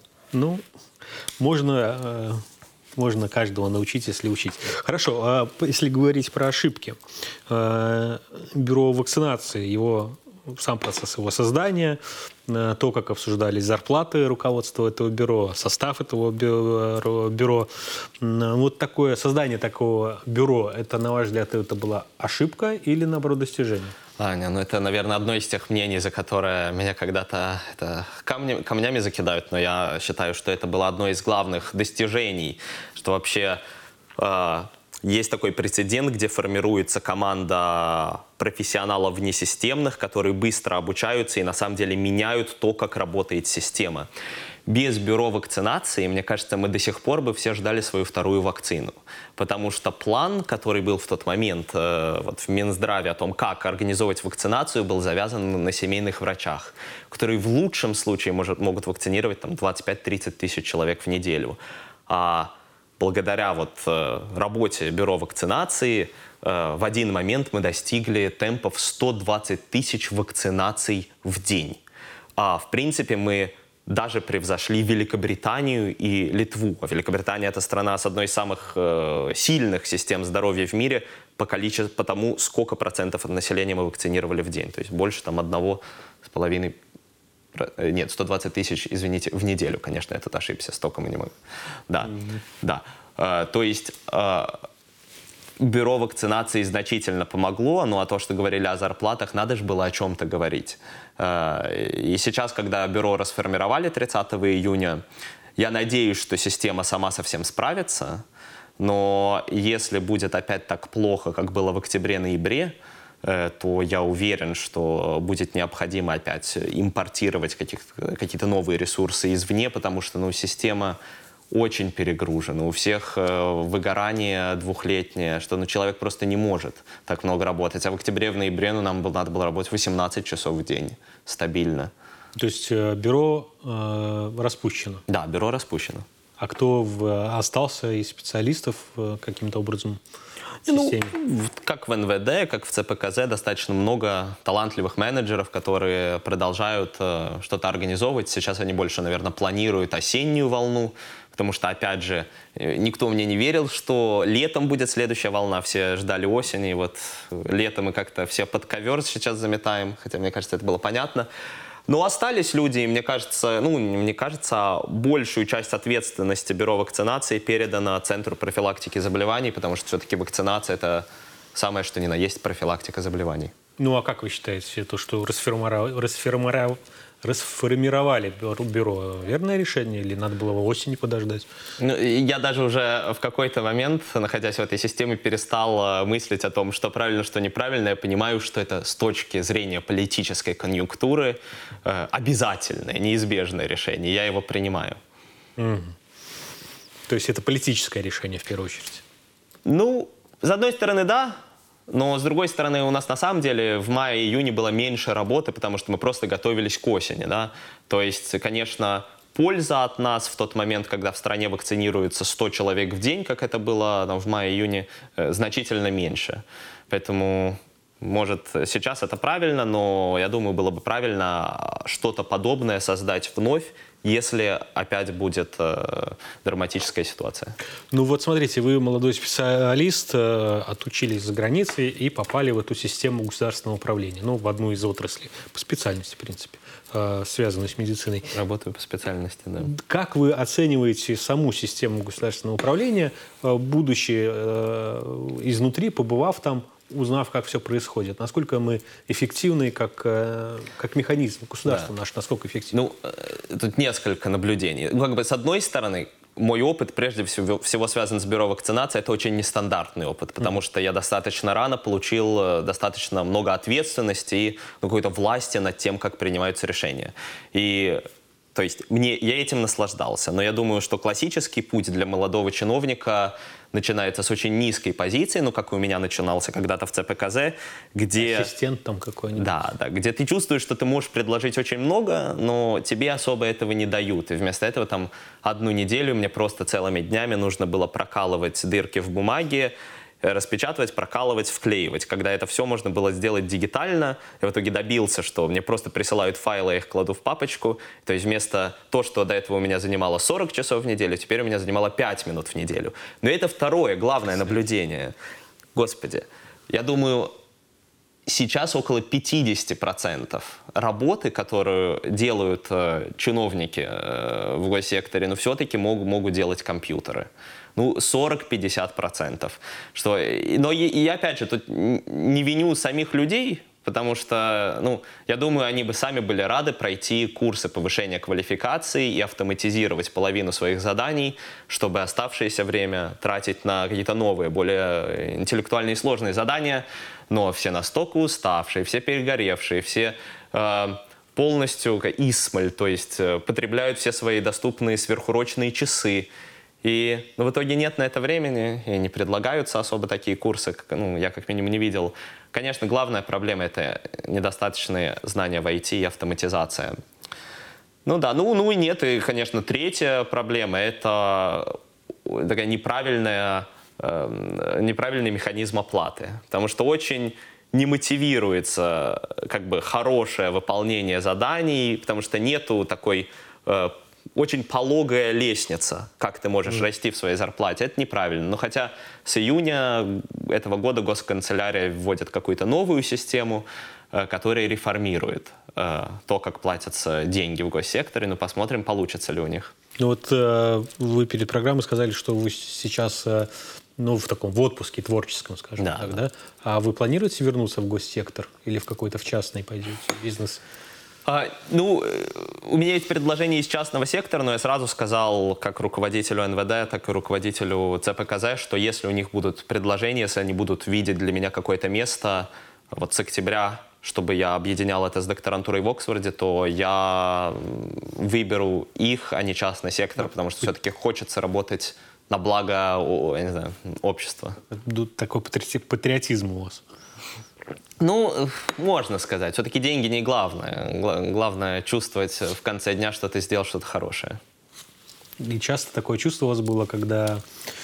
Можно каждого научить, если учить. Хорошо, а если говорить про ошибки. Бюро вакцинации, сам процесс его создания, то, как обсуждались зарплаты руководства этого бюро, состав этого бюро. Вот такое создание такого бюро, это, на ваш взгляд, это была ошибка или, наоборот, достижение? Аня, это, наверное, одно из тех мнений, за которое меня когда-то камнями закидают, но я считаю, что это было одно из главных достижений, что вообще есть такой прецедент, где формируется команда профессионалов внесистемных, которые быстро обучаются и на самом деле меняют то, как работает система. Без бюро вакцинации, мне кажется, мы до сих пор бы все ждали свою вторую вакцину. Потому что план, который был в тот момент в Минздраве о том, как организовывать вакцинацию, был завязан на семейных врачах, которые в лучшем случае могут вакцинировать 25-30 тысяч человек в неделю. А благодаря работе бюро вакцинации в один момент мы достигли темпов 120 тысяч вакцинаций в день. А в принципе мы даже превзошли Великобританию и Литву. А Великобритания — это страна с одной из самых сильных систем здоровья в мире по тому, сколько процентов от населения мы вакцинировали в день. То есть больше 1,5... Нет, 120 тысяч, извините, в неделю, конечно, я тут ошибся, столько мы не можем. Да. То есть бюро вакцинации значительно помогло, а то, что говорили о зарплатах, надо же было о чем-то говорить. И сейчас, когда бюро расформировали 30 июня, я надеюсь, что система сама со всем справится, но если будет опять так плохо, как было в октябре-ноябре, то я уверен, что будет необходимо опять импортировать какие-то новые ресурсы извне, потому что система очень перегружена. У всех выгорание двухлетнее, что человек просто не может так много работать. А в октябре, в ноябре нам надо было работать 18 часов в день стабильно. То есть бюро распущено? Да, бюро распущено. А кто остался из специалистов каким-то образом? Как в НВД, как в ЦПКЗ, достаточно много талантливых менеджеров, которые продолжают что-то организовывать. Сейчас они больше, наверное, планируют осеннюю волну, потому что, опять же, никто мне не верил, что летом будет следующая волна. Все ждали осени, летом мы как-то все под ковер сейчас заметаем, хотя, мне кажется, это было понятно. Но остались люди, и мне кажется, большую часть ответственности бюро вакцинации передана Центру профилактики заболеваний, потому что все-таки вакцинация — это самое что ни на есть профилактика заболеваний. А как вы считаете, то, что расформировали бюро, верное решение или надо было осени подождать? Я даже уже в какой-то момент, находясь в этой системе, перестал мыслить о том, что правильно, что неправильно. Я понимаю, что это с точки зрения политической конъюнктуры обязательное, неизбежное решение. Я его принимаю. То есть это политическое решение в первую очередь? С одной стороны, да. Но, с другой стороны, у нас на самом деле в мае-июне было меньше работы, потому что мы просто готовились к осени, да. То есть, конечно, польза от нас в тот момент, когда в стране вакцинируется 100 человек в день, как это было там, в мае-июне, значительно меньше. Поэтому, может, сейчас это правильно, но я думаю, было бы правильно что-то подобное создать вновь, если опять будет драматическая ситуация. Ну вот смотрите, вы молодой специалист, отучились за границей и попали в эту систему государственного управления, ну, в одну из отраслей, по специальности, в принципе, связанную с медициной. Работаю по специальности, да. Как вы оцениваете саму систему государственного управления, будучи изнутри, побывав там, узнав, как все происходит? Насколько мы эффективны, как механизм государства наш, насколько эффективны? Ну, тут несколько наблюдений. Ну, как бы, с одной стороны, мой опыт прежде всего связан с бюро вакцинации. Это очень нестандартный опыт, потому что я достаточно рано получил достаточно много ответственности и какой-то власти над тем, как принимаются решения. И то есть я этим наслаждался. Но я думаю, что классический путь для молодого чиновника начинается с очень низкой позиции, ну, как у меня начинался когда-то в ЦПКЗ, где... Ассистент там какой-нибудь. Да, где ты чувствуешь, что ты можешь предложить очень много, но тебе особо этого не дают. И вместо этого там одну неделю мне просто целыми днями нужно было прокалывать дырки в бумаге, распечатывать, прокалывать, вклеивать. Когда это все можно было сделать дигитально, я в итоге добился, что мне просто присылают файлы, я их кладу в папочку. То есть вместо того, что до этого у меня занимало 40 часов в неделю, теперь у меня занимало 5 минут в неделю. Но это второе, главное наблюдение. Господи, я думаю, сейчас около 50% работы, которую делают чиновники в госсекторе, но все-таки могут делать компьютеры. Ну, 40-50%. Но я, опять же, тут не виню самих людей, потому что, ну, я думаю, они бы сами были рады пройти курсы повышения квалификации и автоматизировать половину своих заданий, чтобы оставшееся время тратить на какие-то новые, более интеллектуальные и сложные задания. Но все настолько уставшие, все перегоревшие, все полностью исмаль, то есть потребляют все свои доступные сверхурочные часы. И в итоге нет на это времени, и не предлагаются особо такие курсы, я как минимум не видел. Конечно, главная проблема — это недостаточные знания в IT и автоматизация. Ну да, и нет, и, конечно, третья проблема — это такая неправильный механизм оплаты, потому что очень не мотивируется хорошее выполнение заданий, потому что нету такой очень пологая лестница, как ты можешь расти в своей зарплате. Это неправильно. Но хотя с июня этого года госканцелярия вводит какую-то новую систему, которая реформирует то, как платятся деньги в госсекторе. Ну, посмотрим, получится ли у них. Ну вот вы перед программой сказали, что вы сейчас в отпуске творческом, скажем так, да? А вы планируете вернуться в госсектор или в какой-то в частный пойдете бизнес? У меня есть предложение из частного сектора, но я сразу сказал как руководителю НВД, так и руководителю ЦПКЗ, что если у них будут предложения, если они будут видеть для меня какое-то место вот с октября, чтобы я объединял это с докторантурой в Оксфорде, то я выберу их, а не частный сектор, потому что все-таки хочется работать на благо, я не знаю, общества. Такой патриотизм у вас. Ну, можно сказать. Все-таки деньги не главное. Главное чувствовать в конце дня, что ты сделал что-то хорошее. И часто такое чувство у вас было, когда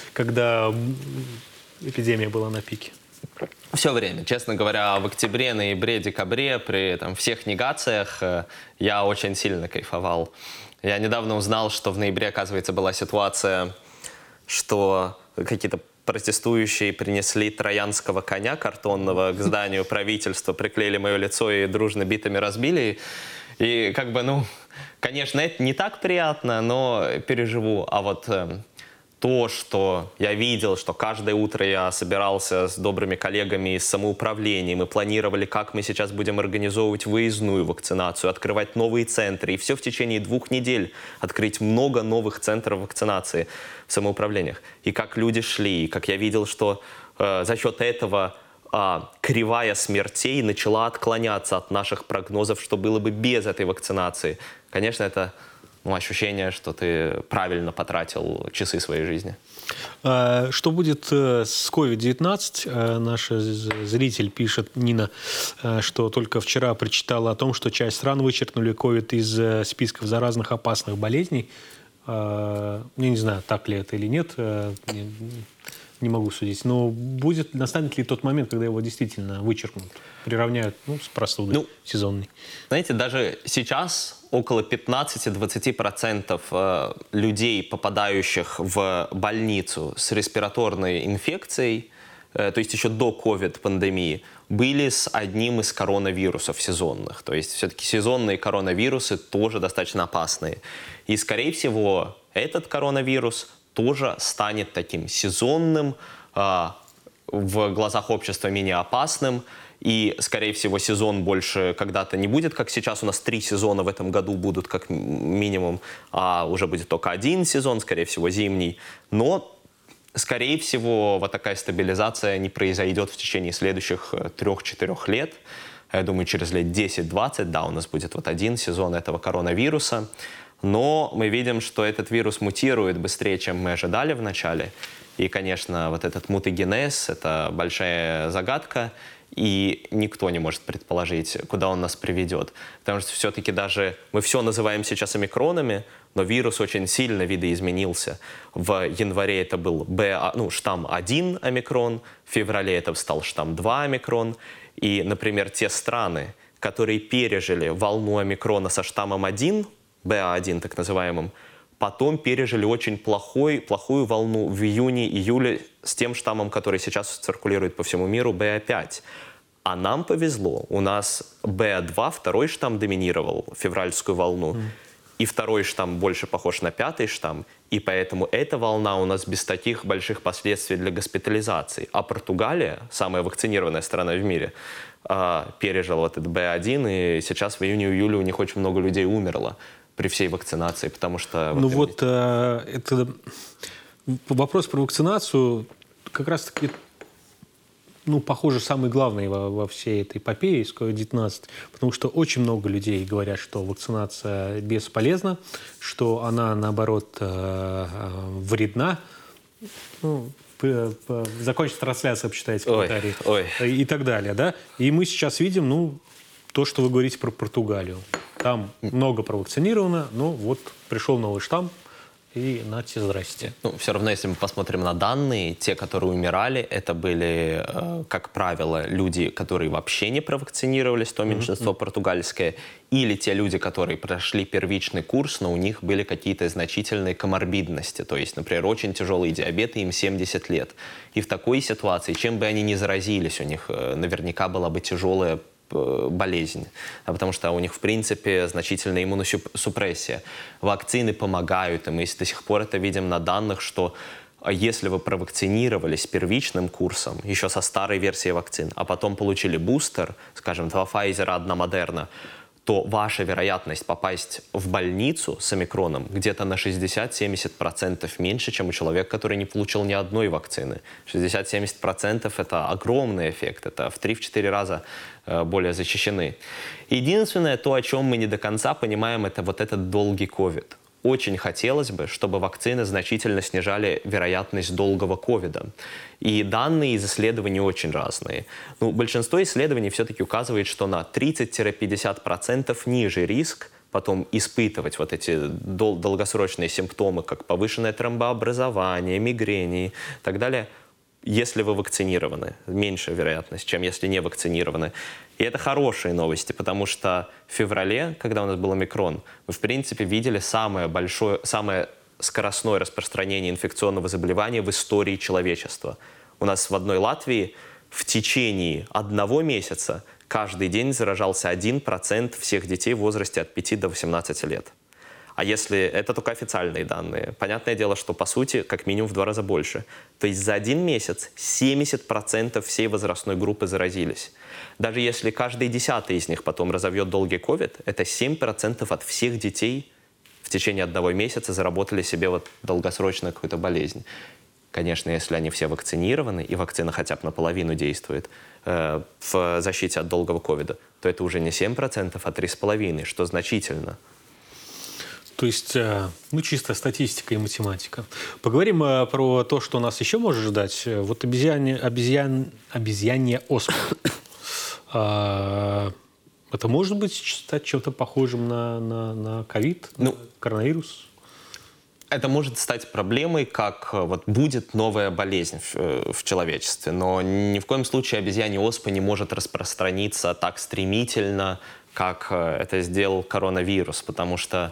эпидемия была на пике? Все время. Честно говоря, в октябре, ноябре, декабре, при всех негациях я очень сильно кайфовал. Я недавно узнал, что в ноябре, оказывается, была ситуация, что какие-то протестующие принесли троянского коня картонного к зданию правительства, приклеили мое лицо и дружно битами разбили. И конечно, это не так приятно, но переживу. А вот то, что я видел, что каждое утро я собирался с добрыми коллегами из самоуправления, мы планировали, как мы сейчас будем организовывать выездную вакцинацию, открывать новые центры, и все в течение 2 недель открыть много новых центров вакцинации в самоуправлениях. И как люди шли, и как я видел, что за счет этого кривая смертей начала отклоняться от наших прогнозов, что было бы без этой вакцинации. Конечно, это ощущение, что ты правильно потратил часы своей жизни. Что будет с COVID-19? Наш зритель пишет, Нина, что только вчера прочитала о том, что часть стран вычеркнули COVID из списков заразных опасных болезней. Я не знаю, так ли это или нет, не могу судить. Но настанет ли тот момент, когда его действительно вычеркнут, приравняют с простудой сезонной? Знаете, даже сейчас около 15-20% людей, попадающих в больницу с респираторной инфекцией, то есть еще до ковид-пандемии, были с одним из коронавирусов сезонных. То есть все-таки сезонные коронавирусы тоже достаточно опасные. И, скорее всего, этот коронавирус тоже станет таким сезонным, в глазах общества менее опасным. И, скорее всего, сезон больше когда-то не будет, как сейчас у нас 3 сезона в этом году будут как минимум, а уже будет только 1 сезон, скорее всего, зимний. Но, скорее всего, вот такая стабилизация не произойдет в течение следующих 3-4 лет. Я думаю, через лет 10-20, да, у нас будет вот 1 сезон этого коронавируса. Но мы видим, что этот вирус мутирует быстрее, чем мы ожидали в начале. И, конечно, вот этот мутагенез – это большая загадка. И никто не может предположить, куда он нас приведет. Потому что все-таки даже мы все называем сейчас омикронами, но вирус очень сильно видоизменился. В январе это был штамм 1 омикрон, в феврале это стал штамм 2 омикрон. И, например, те страны, которые пережили волну омикрона со штаммом 1, BA1 так называемым, потом пережили очень плохую волну в июне-июле с тем штаммом, который сейчас циркулирует по всему миру, BA5. А нам повезло. У нас BA2, второй штамм, доминировал февральскую волну. И второй штамм больше похож на 5-й штамм. И поэтому эта волна у нас без таких больших последствий для госпитализации. А Португалия, самая вакцинированная страна в мире, пережила этот BA1. И сейчас в июне-июле у них очень много людей умерло при всей вакцинации, потому что... это вопрос про вакцинацию как раз-таки, похоже, самый главный во всей этой эпопее с COVID-19, потому что очень много людей говорят, что вакцинация бесполезна, что она, наоборот, вредна. Закончится трансляция, почитайте комментарии. И так далее, да? И мы сейчас видим, то, что вы говорите про Португалию. Там много провакцинировано, но вот пришел новый штамм, и нате, здрасте. Все равно, если мы посмотрим на данные, те, которые умирали, это были, как правило, люди, которые вообще не провакцинировались, то меньшинство португальское, или те люди, которые прошли первичный курс, но у них были какие-то значительные коморбидности, то есть, например, очень тяжелый диабет, и им 70 лет. И в такой ситуации, чем бы они ни заразились, у них наверняка была бы тяжелая болезнь, потому что у них, в принципе, значительная иммуносупрессия. Вакцины помогают, и мы до сих пор это видим на данных, что если вы провакцинировались первичным курсом, еще со старой версией вакцин, а потом получили бустер, скажем, 2 Pfizer, 1 Moderna, то ваша вероятность попасть в больницу с омикроном где-то на 60-70% меньше, чем у человека, который не получил ни одной вакцины. 60-70% – это огромный эффект, это в 3-4 раза более защищены. Единственное, то, о чем мы не до конца понимаем, это вот этот долгий ковид. Очень хотелось бы, чтобы вакцины значительно снижали вероятность долгого ковида. И данные из исследований очень разные. Большинство исследований все-таки указывает, что на 30-50% ниже риск потом испытывать вот эти долгосрочные симптомы, как повышенное тромбообразование, мигрени и так далее, если вы вакцинированы. Меньшая вероятность, чем если не вакцинированы. И это хорошие новости, потому что в феврале, когда у нас был омикрон, мы, в принципе, видели самое скоростное распространение инфекционного заболевания в истории человечества. У нас в одной Латвии в течение 1 месяца каждый день заражался 1% всех детей в возрасте от 5 до 18 лет. А если это только официальные данные, понятное дело, что по сути как минимум в 2 раза больше. То есть за 1 месяц 70% всей возрастной группы заразились. Даже если каждый 10-й из них потом разовьет долгий ковид, это 7% от всех детей в течение 1 месяца заработали себе вот долгосрочную какую-то болезнь. Конечно, если они все вакцинированы, и вакцина хотя бы наполовину действует в защите от долгого ковида, то это уже не 7%, а 3,5%, что значительно. То есть, ну, чисто статистика и математика. Поговорим про то, что нас еще может ждать. Вот обезьянья оспа. Это может быть стать чем-то похожим на ковид, на коронавирус? Это может стать проблемой, как вот будет новая болезнь в человечестве. Но ни в коем случае обезьянья оспа не может распространиться так стремительно, как это сделал коронавирус. Потому что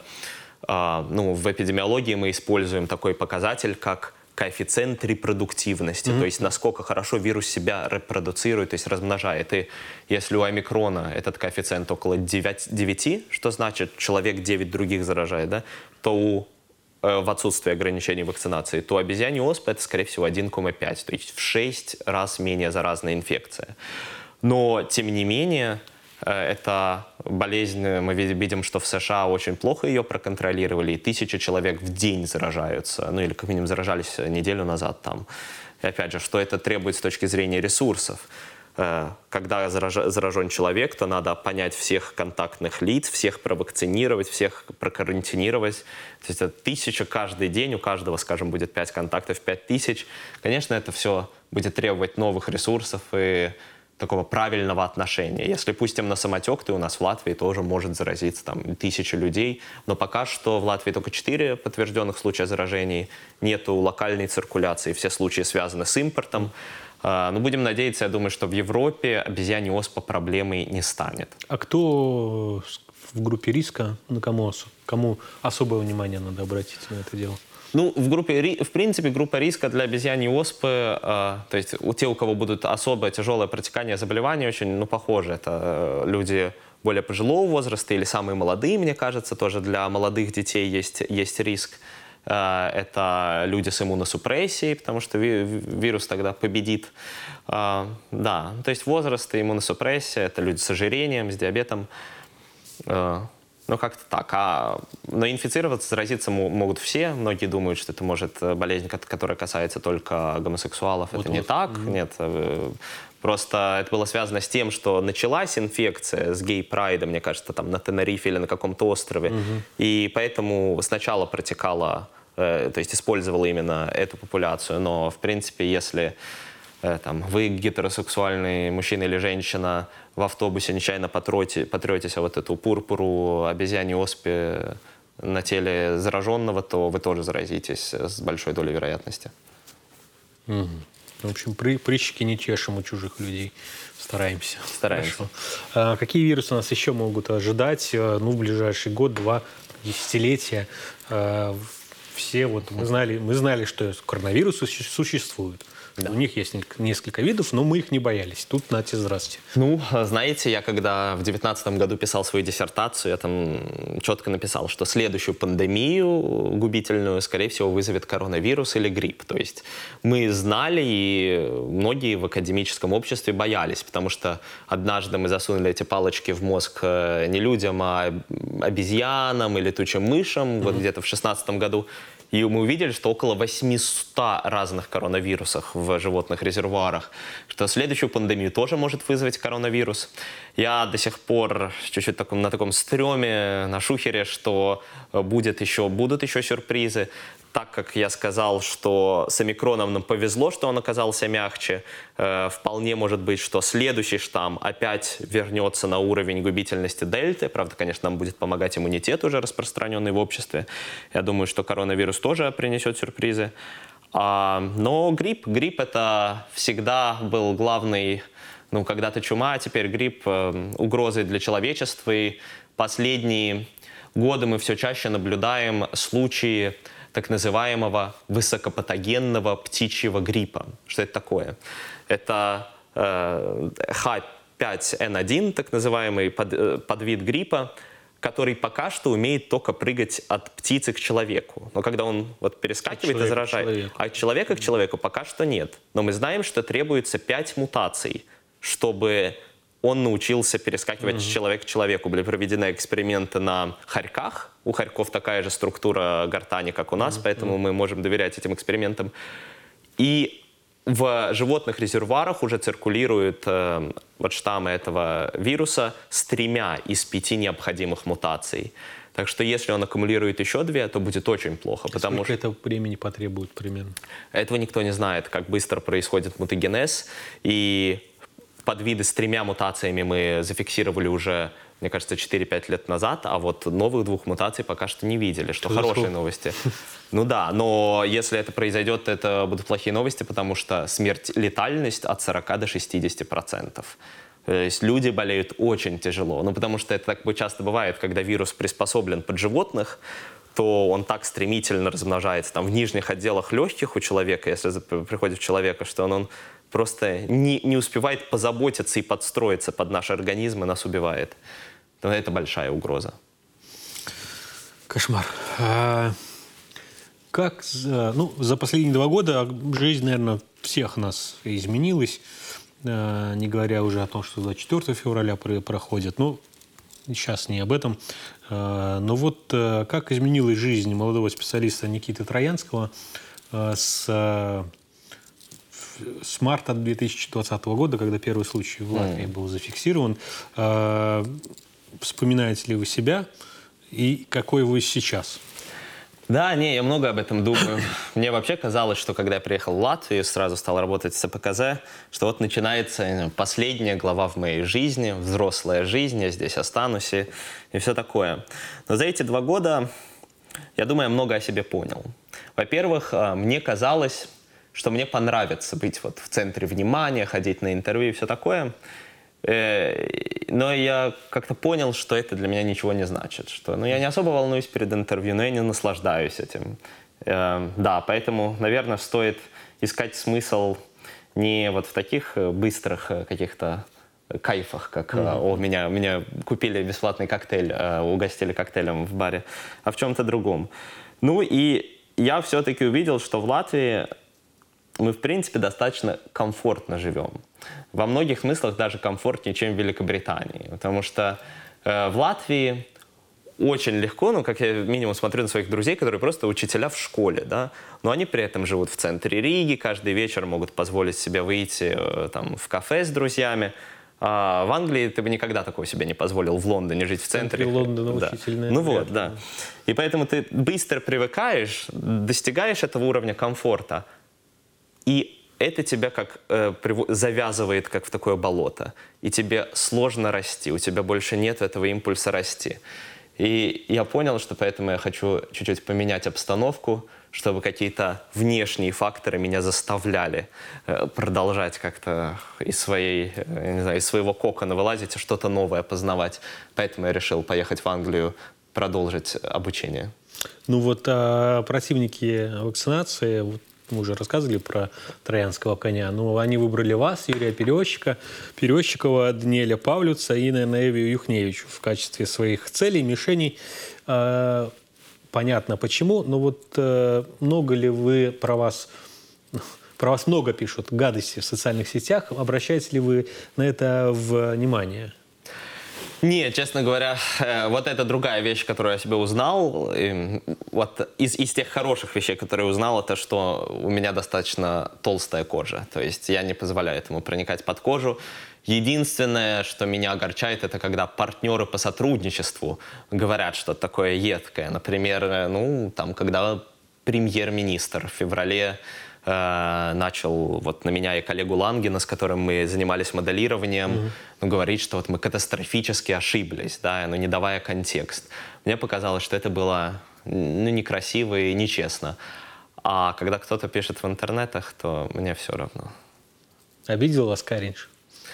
в эпидемиологии мы используем такой показатель, как коэффициент репродуктивности, то есть насколько хорошо вирус себя репродуцирует, то есть размножает. И если у омикрона этот коэффициент около 9, что значит человек 9 других заражает, да, то в отсутствии ограничений вакцинации, то обезьянья оспа это, скорее всего, 1,5, то есть в 6 раз менее заразная инфекция. Но, тем не менее, эта болезнь, мы видим, что в США очень плохо ее проконтролировали, и 1000 человек в день заражаются, ну или как минимум заражались неделю назад там. И опять же, что это требует с точки зрения ресурсов? Когда заражен человек, то надо понять всех контактных лиц, всех провакцинировать, всех прокарантинировать. То есть это 1000 каждый день, у каждого, скажем, будет 5 контактов, 5000. Конечно, это все будет требовать новых ресурсов и такого правильного отношения. Если пустим на самотек, то у нас в Латвии тоже может заразиться там 1000 людей, но пока что в Латвии только 4 подтвержденных случая заражений, нету локальной циркуляции, все случаи связаны с импортом. Но будем надеяться, я думаю, что в Европе обезьянья оспа проблемой не станет. А кто в группе риска, на кому особое внимание надо обратить на это дело? Ну, в принципе, группа риска для обезьяньей оспы, то есть у тех, у кого будут особое тяжелое протекание заболевания, очень, похоже. Это люди более пожилого возраста или самые молодые, мне кажется, тоже для молодых детей есть риск. Это люди с иммуносупрессией, потому что вирус тогда победит. Да, то есть возраст и иммуносупрессия, это люди с ожирением, с диабетом. Как-то так. Но инфицироваться, заразиться могут все. Многие думают, что это может болезнь, которая касается только гомосексуалов. Это не так. Нет. Просто это было связано с тем, что началась инфекция с гей-прайдом, мне кажется, там на Тенерифе или на каком-то острове. И поэтому сначала протекала, то есть использовала именно эту популяцию. Но, в принципе, если вы гетеросексуальный мужчина или женщина в автобусе нечаянно потретесь вот эту пурпуру обезьяньей оспы на теле зараженного, то вы тоже заразитесь с большой долей вероятности. В общем, прыщики не чешем у чужих людей. Стараемся. Хорошо. Какие вирусы нас еще могут ожидать в ближайший год, 2, десятилетия? Все мы знали, что коронавирусы существуют. Да. У них есть несколько видов, но мы их не боялись. Тут нате, здрасте. Знаете, я когда в 2019 году писал свою диссертацию, я там четко написал, что следующую пандемию губительную, скорее всего, вызовет коронавирус или грипп. То есть мы знали, и многие в академическом обществе боялись, потому что однажды мы засунули эти палочки в мозг не людям, а обезьянам или летучим мышам, вот где-то в 2016 году. И мы увидели, что около 800 разных коронавирусов в животных резервуарах, что следующую пандемию тоже может вызвать коронавирус. Я до сих пор чуть-чуть на таком стреме, на шухере, что будут еще сюрпризы. Так как я сказал, что с омикроном нам повезло, что он оказался мягче, вполне может быть, что следующий штамм опять вернется на уровень губительности дельты. Правда, конечно, нам будет помогать иммунитет, уже распространенный в обществе. Я думаю, что коронавирус тоже принесет сюрпризы. Но грипп это всегда был главный, когда-то чума, а теперь грипп угрозой для человечества. И последние годы мы все чаще наблюдаем случаи так называемого высокопатогенного птичьего гриппа. Что это такое? Это H5N1, так называемый подвид гриппа, который пока что умеет только прыгать от птицы к человеку. Но когда он перескакивает и заражает, от человека к человеку пока что нет. Но мы знаем, что требуется 5 мутаций, чтобы он научился перескакивать с человека к человеку. Были проведены эксперименты на хорьках. У хорьков такая же структура гортани, как у нас, поэтому мы можем доверять этим экспериментам. И в животных резервуарах уже циркулируют штаммы этого вируса с 3 из 5 необходимых мутаций. Так что если он аккумулирует еще 2, то будет очень плохо. Потому сколько это времени потребует примерно? Этого никто не знает, как быстро происходит мутагенез. И подвиды с 3 мутациями мы зафиксировали уже, мне кажется, 4-5 лет назад, а вот новых 2 мутаций пока что не видели, что хорошие новости. Ну да, но если это произойдет, это будут плохие новости, потому что летальность от 40 до 60%. То есть люди болеют очень тяжело. Ну, потому что это так часто бывает, когда вирус приспособлен под животных, то он так стремительно размножается там, в нижних отделах легких у человека, если приходит в человека, что он просто не успевает позаботиться и подстроиться под наш организм и нас убивает. То это большая угроза. Кошмар. Как за последние 2 года жизнь, наверное, всех нас изменилась, не говоря уже о том, что 24 февраля проходит. Ну, сейчас не об этом. Но вот как изменилась жизнь молодого специалиста Никиты Троянского с марта 2020 года, когда первый случай в Латвии был зафиксирован. Вспоминаете ли вы себя и какой вы сейчас? Да, я много об этом думаю. Мне вообще казалось, что когда я приехал в Латвию, сразу стал работать в СПКЗ, что вот начинается последняя глава в моей жизни, взрослая жизнь, я здесь останусь и все такое. Но за эти 2 года, я думаю, я много о себе понял. Во-первых, мне казалось, что мне понравится быть вот в центре внимания, ходить на интервью и все такое. Но я как-то понял, что это для меня ничего не значит. Что, я не особо волнуюсь перед интервью, но я не наслаждаюсь этим. Да, поэтому, наверное, стоит искать смысл не вот в таких быстрых каких-то кайфах, как меня купили бесплатный коктейль, угостили коктейлем в баре, а в чем-то другом. Ну и я все-таки увидел, что в Латвии мы, в принципе, достаточно комфортно живем. Во многих смыслах даже комфортнее, чем в Великобритании. Потому что в Латвии очень легко, как я минимум смотрю на своих друзей, которые просто учителя в школе, да, но они при этом живут в центре Риги, каждый вечер могут позволить себе выйти там, в кафе с друзьями. А в Англии ты бы никогда такого себе не позволил в Лондоне жить в центре. Лондона учительная. Ну вот, да. И поэтому ты быстро привыкаешь, достигаешь этого уровня комфорта, и это тебя как завязывает как в такое болото. И тебе сложно расти, у тебя больше нет этого импульса расти. И я понял, что поэтому я хочу чуть-чуть поменять обстановку, чтобы какие-то внешние факторы меня заставляли продолжать как-то из своего кокона вылазить и что-то новое познавать. Поэтому я решил поехать в Англию, продолжить обучение. Ну вот противники вакцинации, мы уже рассказывали про троянского коня, но они выбрали вас, Юрия Перещикова, Даниэля Павлюца и, наверное, Эвию Юхневичу в качестве своих целей, мишеней. Понятно почему, но вот много ли вы про вас много пишут, гадости в социальных сетях, обращаете ли вы на это внимание? Нет, честно говоря, вот это другая вещь, которую я себе узнал. И вот из тех хороших вещей, которые я узнал, это что у меня достаточно толстая кожа. То есть я не позволяю этому проникать под кожу. Единственное, что меня огорчает, это когда партнеры по сотрудничеству говорят что-то такое едкое. Например, когда премьер-министр в феврале начал на меня и коллегу Лангена, с которым мы занимались моделированием, говорить, что мы катастрофически ошиблись, да, не давая контекст. Мне показалось, что это было некрасиво и нечестно. А когда кто-то пишет в интернетах, то мне все равно. Обидел вас Каринж?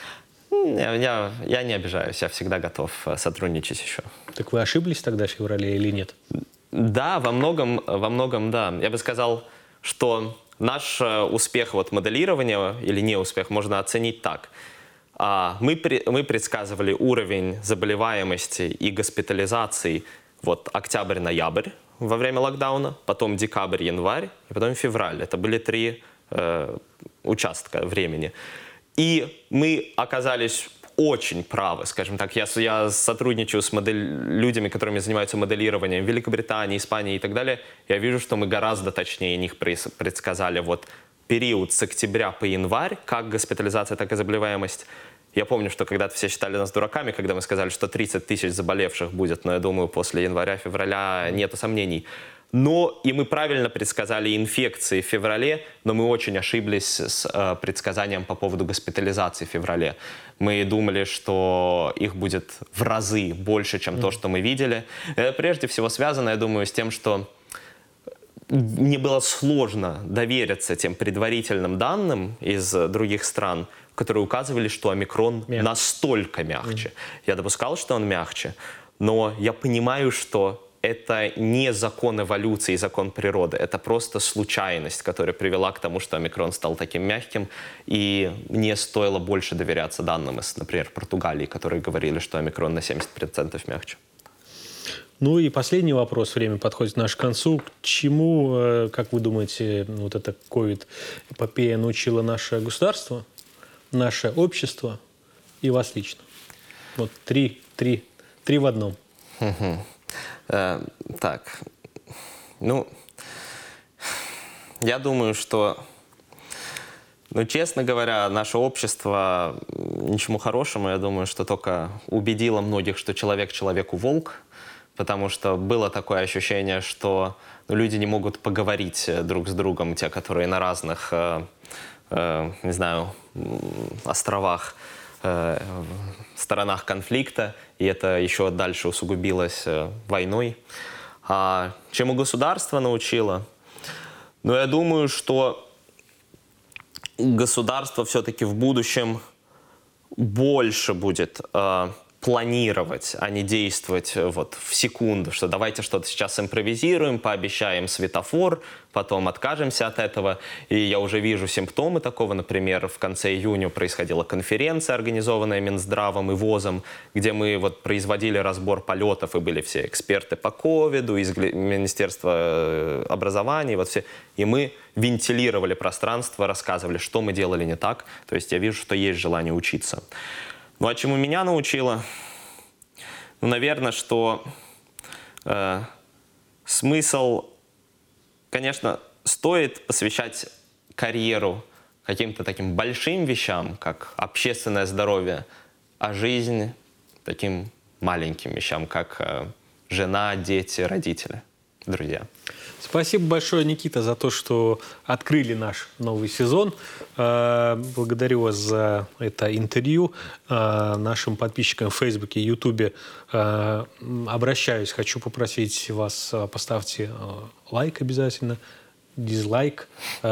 Я не обижаюсь, я всегда готов сотрудничать еще. Так вы ошиблись тогда в феврале или нет? Да, во многом да. Я бы сказал, что наш успех моделирования или неуспех можно оценить так. Мы предсказывали уровень заболеваемости и госпитализаций октябрь-ноябрь во время локдауна, потом декабрь-январь и потом февраль. Это были 3 участка времени. И мы оказались очень правы, скажем так. Я сотрудничаю с людьми, которыми занимаются моделированием в Великобритании, Испании и так далее. Я вижу, что мы гораздо точнее них предсказали период с октября по январь, как госпитализация, так и заболеваемость. Я помню, что когда-то все считали нас дураками, когда мы сказали, что 30 тысяч заболевших будет, но я думаю, после января-февраля нету сомнений. Но и мы правильно предсказали инфекции в феврале, но мы очень ошиблись с предсказанием по поводу госпитализации в феврале. Мы думали, что их будет в разы больше, чем то, что мы видели. Это прежде всего связано, я думаю, с тем, что мне было сложно довериться тем предварительным данным из других стран, которые указывали, что омикрон настолько мягче. Я допускал, что он мягче, но я понимаю, что это не закон эволюции, закон природы. Это просто случайность, которая привела к тому, что омикрон стал таким мягким. И мне стоило больше доверяться данным из, например, Португалии, которые говорили, что омикрон на 70% мягче. Ну и последний вопрос. Время подходит наш к концу. К чему, как вы думаете, вот эта ковид-эпопея научила наше государство, наше общество и вас лично? Вот три в одном. Так, ну, я думаю, что, честно говоря, наше общество ничему хорошему, я думаю, что только убедило многих, что человек человеку волк, потому что было такое ощущение, что люди не могут поговорить друг с другом, те, которые на разных, не знаю, островах, сторонах конфликта, и это еще дальше усугубилось войной. А чему государство научило? Я думаю, что государство все-таки в будущем больше будет планировать, а не действовать вот в секунду, что давайте что-то сейчас импровизируем, пообещаем светофор, потом откажемся от этого. И я уже вижу симптомы такого. Например, в конце июня происходила конференция, организованная Минздравом и ВОЗом, где мы вот производили разбор полетов, и были все эксперты по ковиду, из Министерства образования, вот все. И мы вентилировали пространство, рассказывали, что мы делали не так. То есть я вижу, что есть желание учиться. А чему меня научило? Наверное, что смысл, конечно, стоит посвящать карьеру каким-то таким большим вещам, как общественное здоровье, а жизнь таким маленьким вещам, как жена, дети, родители, друзья. Спасибо большое, Никита, за то, что открыли наш новый сезон. Благодарю вас за это интервью. Нашим подписчикам в Фейсбуке и Ютубе обращаюсь. Хочу попросить вас, поставьте лайк обязательно, дизлайк,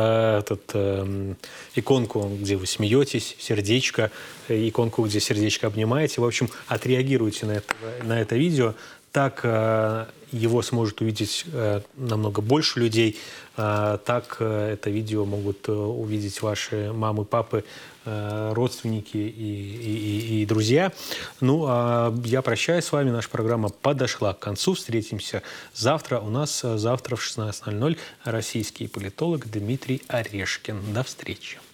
иконку, где вы смеетесь, сердечко, иконку, где сердечко обнимаете. В общем, отреагируйте на это видео. Так его сможет увидеть намного больше людей. Так это видео могут увидеть ваши мамы, папы, родственники и друзья. Я прощаюсь с вами. Наша программа подошла к концу. Встретимся завтра. У нас завтра в 16:00 российский политолог Дмитрий Орешкин. До встречи.